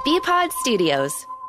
BPod Studios.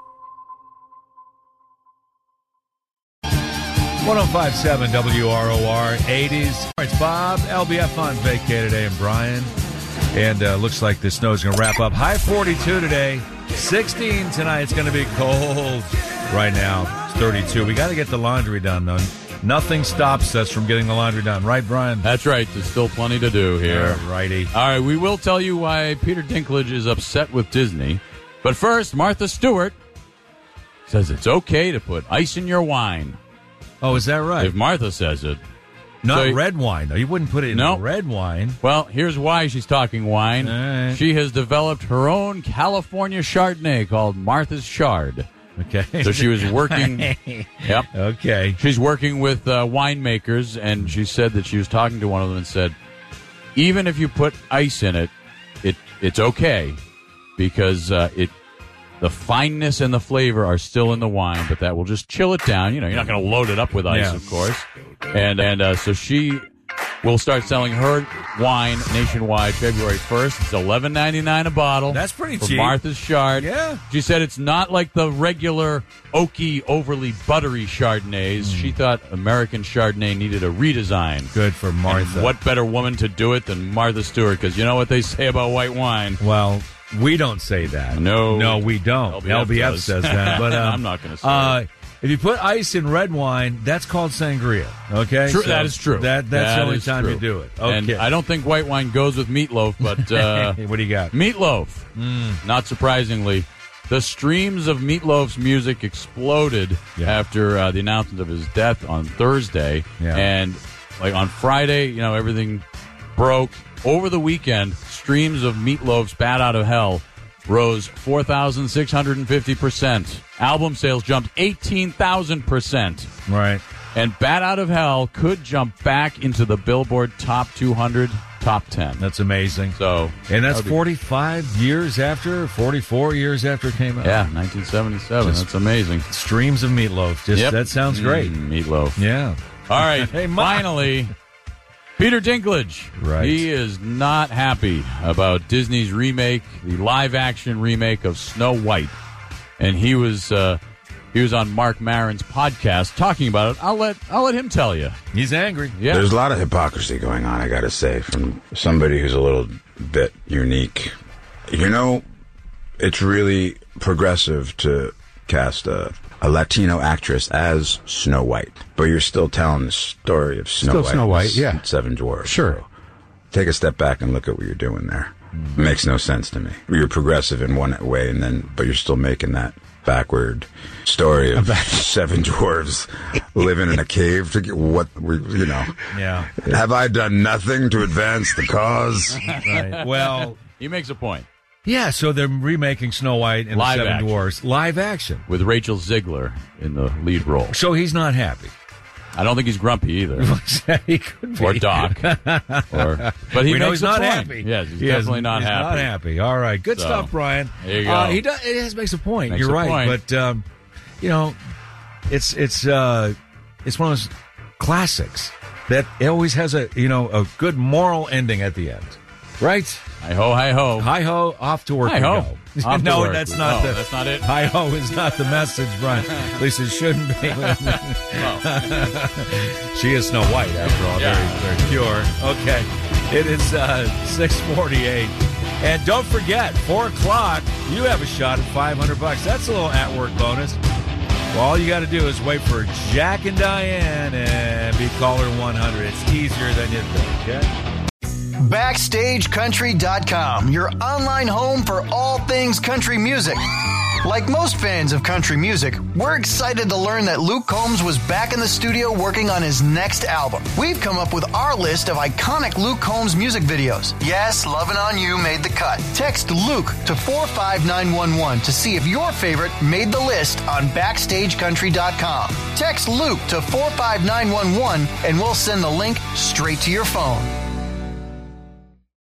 105.7 WROR 80s. It's Bob. LBF on vacay today and Brian. And looks like the snow's going to wrap up. High 42 today. 16 tonight. It's going to be cold right now. It's 32. We got to get the laundry done, though. Nothing stops us from getting the laundry done. Right, Brian? That's right. There's still plenty to do here. All righty. All right, we will tell you why Peter Dinklage is upset with Disney. But first, Martha Stewart says it's okay to put ice in your wine. Oh, is that right? If Martha says it. Not red wine, though. You wouldn't put it in red wine. Well, here's why she's talking wine. Right. She has developed her own California Chardonnay called Martha's Chard. Okay. So she was working. Yep. Okay. She's working with winemakers, and she said that she was talking to one of them and said, even if you put ice in it, it's okay because the fineness and the flavor are still in the wine, but that will just chill it down. You know, you're not going to load it up with ice, of course. And so she will start selling her wine nationwide February 1st. It's $11.99 a bottle. That's pretty for cheap. Martha's Chard. Yeah. She said it's not like the regular oaky, overly buttery Chardonnays. She thought American Chardonnay needed a redesign. Good for Martha. And what better woman to do it than Martha Stewart? Because you know what they say about white wine. Well, we don't say that. No, we don't. LBF says that. But I'm not going to say it. If you put ice in red wine, that's called sangria. Okay, True, so that is true. That's the only time you do it. Okay, and I don't think white wine goes with meatloaf, but what do you got? Meatloaf. Not surprisingly, the streams of Meatloaf's music exploded after the announcement of his death on Thursday, and like on Friday, everything broke. Over the weekend, streams of Meatloaf's "Bat Out of Hell" rose 4,650%. Album sales jumped 18,000%. Right. And "Bat Out of Hell" could jump back into the Billboard Top 200, Top 10. That's amazing. So, and that's 44 years after it came out. Yeah, 1977. That's amazing. Streams of Meatloaf. That sounds great. Meatloaf. Yeah. All right. Finally, Peter Dinklage. Right. He is not happy about Disney's remake, the live-action remake of Snow White. And he was on Mark Maron's podcast talking about it. I'll let him tell you. He's angry. Yeah. There's a lot of hypocrisy going on, I got to say, from somebody who's a little bit unique. It's really progressive to cast a Latino actress as Snow White, but you're still telling the story of Snow White, yeah. Seven Dwarfs. Sure. So take a step back and look at what you're doing there. It makes no sense to me. You're progressive in one way, but you're still making that backward story of seven dwarves living in a cave to get Yeah. Have I done nothing to advance the cause? Right. Well, he makes a point. Yeah, so they're remaking Snow White and the Seven Dwarfs. Live action. With Rachel Ziegler in the lead role. So he's not happy. I don't think he's grumpy either. He could be. Or Doc. But he knows he's not point. happy. Yes, he's definitely not happy. He's not happy. All right. Good stuff, Brian. There you go. It makes a point. Makes You're a right. point. But, it's one of those classics that it always has a good moral ending at the end. Right? Hi-ho, hi-ho. Hi-ho, off to work Hi-ho. we go. No, that's not that's not it. Hi-ho is not the message, Brian. At least it shouldn't be. She is Snow White, after all. Yeah. Very, very pure. Okay. It is 6:48. And don't forget, 4 o'clock, you have a shot at $500. That's a little at-work bonus. Well, all you got to do is wait for Jack and Diane and be caller 100. It's easier than you think, okay? BackstageCountry.com, your online home for all things country music. Like most fans of country music, we're excited to learn that Luke Combs was back in the studio working on his next album. We've come up with our list of iconic Luke Combs music videos. Yes, Lovin' On You made the cut. Text Luke to 45911 to see if your favorite made the list on BackstageCountry.com. Text Luke to 45911 and we'll send the link straight to your phone.